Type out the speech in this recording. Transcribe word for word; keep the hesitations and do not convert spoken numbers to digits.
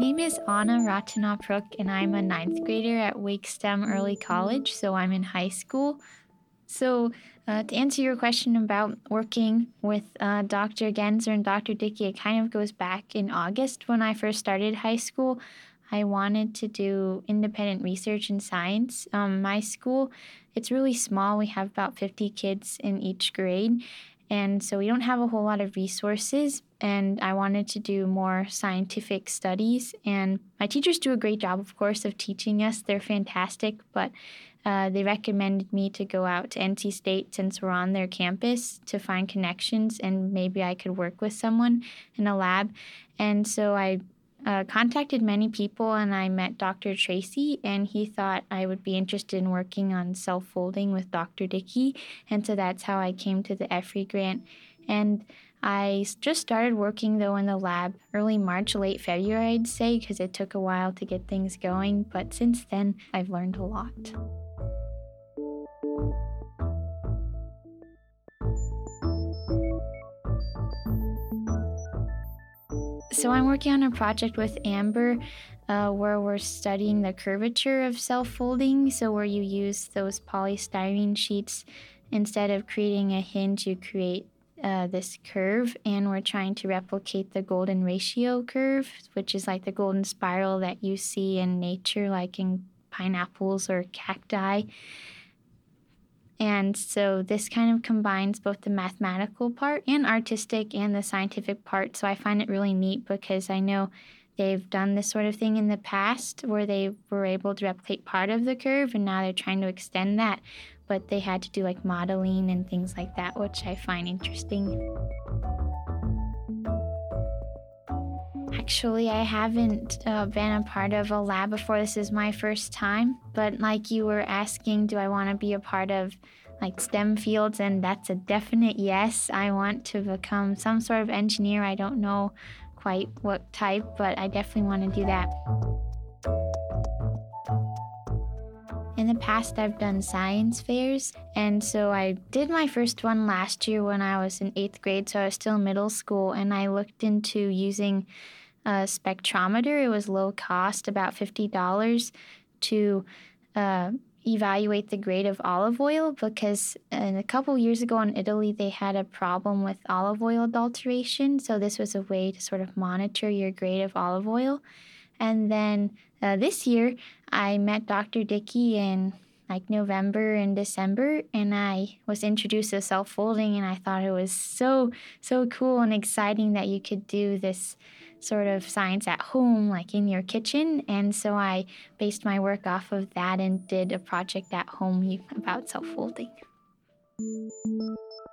name is Anna Ratanapruk, and I'm a ninth grader at Wake STEM Early College, so I'm in high school. So, uh, to answer your question about working with uh, Doctor Genzer and Doctor Dickey, it kind of goes back in August when I first started high school. I wanted to do independent research in science. Um, my school, it's really small. We have about fifty kids in each grade, and so we don't have a whole lot of resources. And I wanted to do more scientific studies. And my teachers do a great job, of course, of teaching us. They're fantastic, but uh, they recommended me to go out to N C State since we're on their campus to find connections and maybe I could work with someone in a lab. And so I uh, contacted many people and I met Doctor Tracy, and he thought I would be interested in working on self-folding with Doctor Dickey. And so that's how I came to the EFRI grant. And I s- just started working, though, in the lab early March, late February, I'd say, because it took a while to get things going. But since then, I've learned a lot. So I'm working on a project with Amber uh, where we're studying the curvature of self-folding. So where you use those polystyrene sheets, instead of creating a hinge, you create uh, this curve, and we're trying to replicate the golden ratio curve, which is like the golden spiral that you see in nature, like in pineapples or cacti. And so this kind of combines both the mathematical part and artistic and the scientific part. So I find it really neat because I know they've done this sort of thing in the past where they were able to replicate part of the curve and now they're trying to extend that. But they had to do like modeling and things like that, which I find interesting. Actually, I haven't uh, been a part of a lab before. This is my first time. But like you were asking, do I want to be a part of like STEM fields? And that's a definite yes. I want to become some sort of engineer. I don't know quite what type, but I definitely want to do that. In the past, I've done science fairs, and so I did my first one last year when I was in eighth grade, so I was still in middle school, and I looked into using a spectrometer. It was low cost, about fifty dollars, to uh, evaluate the grade of olive oil because uh, a couple years ago in Italy, they had a problem with olive oil adulteration, so this was a way to sort of monitor your grade of olive oil. And then uh, this year, I met Doctor Dickey in like November and December, and I was introduced to self-folding, and I thought it was so, so cool and exciting that you could do this sort of science at home, like in your kitchen. And so I based my work off of that and did a project at home about self-folding.